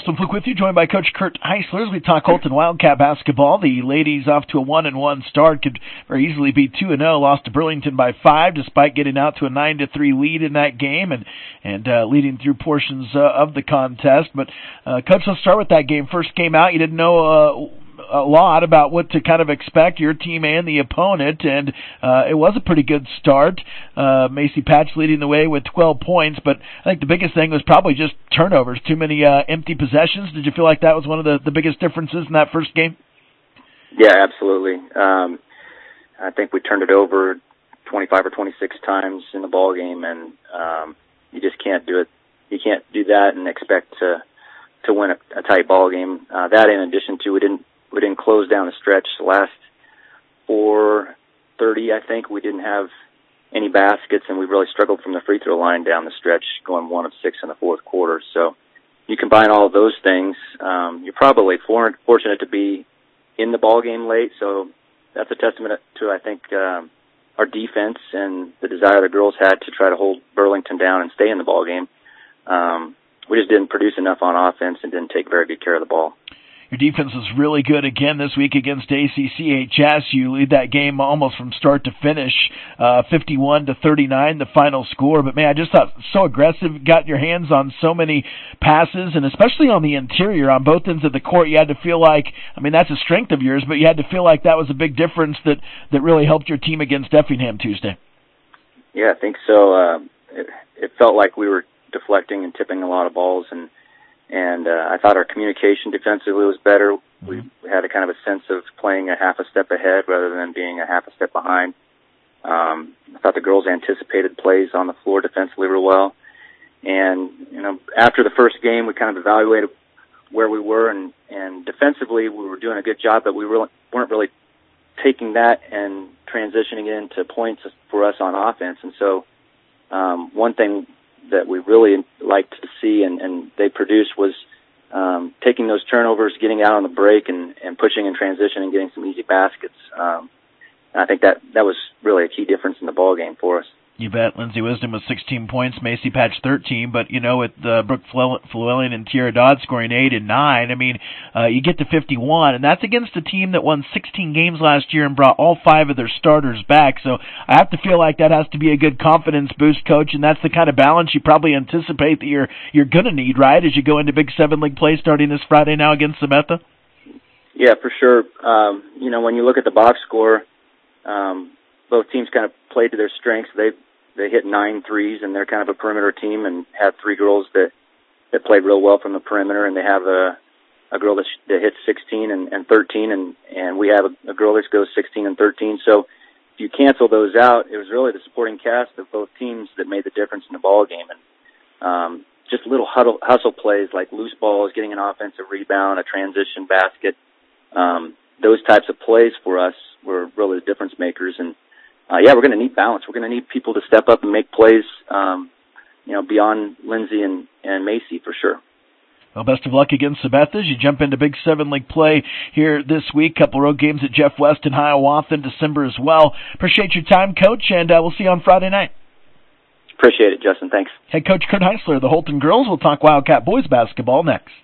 Justin Fluke with you, joined by Coach Kurt Heisler as we talk Holton Wildcat basketball. The ladies off to a 1-1 start, could very easily be 2-0. Lost to Burlington by 5, despite getting out to a 9-3 lead in that game and leading through portions of the contest. But Coach, let's start with that game. First game out, you didn't know a lot about what to kind of expect, your team and the opponent, and it was a pretty good start. Macy Patch leading the way with 12 points, but I think the biggest thing was probably just turnovers, too many empty possessions. Did you feel like that was one of the biggest differences in that first game? Yeah, absolutely. I think we turned it over 25 or 26 times in the ball game, and you just can't do it. You can't do that and expect to win a tight ball game. That, in addition to, we didn't close down the stretch. The last 4:30, I think, we didn't have any baskets, and we really struggled from the free throw line down the stretch, going 1 of 6 in the fourth quarter. So you combine all of those things, you're probably fortunate to be in the ball game late. So that's a testament to, I think, our defense and the desire the girls had to try to hold Burlington down and stay in the ball game. We just didn't produce enough on offense and didn't take very good care of the ball. Your defense was really good again this week against ACCHS. You lead that game almost from start to finish, 51-39, the final score. But, man, I just thought so aggressive, got your hands on so many passes, and especially on the interior, on both ends of the court, you had to feel like, I mean, that's a strength of yours, but you had to feel like that was a big difference that really helped your team against Effingham Tuesday. Yeah, I think so. It felt like we were deflecting and tipping a lot of balls, and I thought our communication defensively was better. We had a kind of a sense of playing a half a step ahead rather than being a half a step behind. I thought the girls anticipated plays on the floor defensively real well. And, after the first game, we kind of evaluated where we were, and defensively we were doing a good job, but we weren't really taking that and transitioning it into points for us on offense. And so one thing that we really liked to see and they produced was taking those turnovers, getting out on the break, and pushing in transition and getting some easy baskets. And I think that was really a key difference in the ball game for us. You bet. Lindsay Wisdom with 16 points, Macy Patch 13, but, with Brooke Flewelling and Tierra Dodd scoring 8 and 9, I mean, you get to 51, and that's against a team that won 16 games last year and brought all 5 of their starters back, so I have to feel like that has to be a good confidence boost, Coach, and that's the kind of balance you probably anticipate that you're going to need, right, as you go into Big 7 League play starting this Friday now against Sabetha? Yeah, for sure. When you look at the box score, both teams kind of played to their strengths. They hit 9 threes, and they're kind of a perimeter team and have 3 girls that played real well from the perimeter, and they have a girl that hits 16 and 13, and we have a girl that goes 16 and 13. So if you cancel those out, it was really the supporting cast of both teams that made the difference in the ball game. And just little hustle plays like loose balls, getting an offensive rebound, a transition basket, those types of plays for us were really the difference makers. And we're going to need balance. We're going to need people to step up and make plays, beyond Lindsay and Macy for sure. Well, best of luck against Sabetha as you jump into Big 7 League play here this week. Couple road games at Jeff West and Hiawatha in December as well. Appreciate your time, Coach, and we'll see you on Friday night. Appreciate it, Justin. Thanks. Head Coach Kurt Heisler, the Holton girls. We'll talk Wildcat boys basketball next.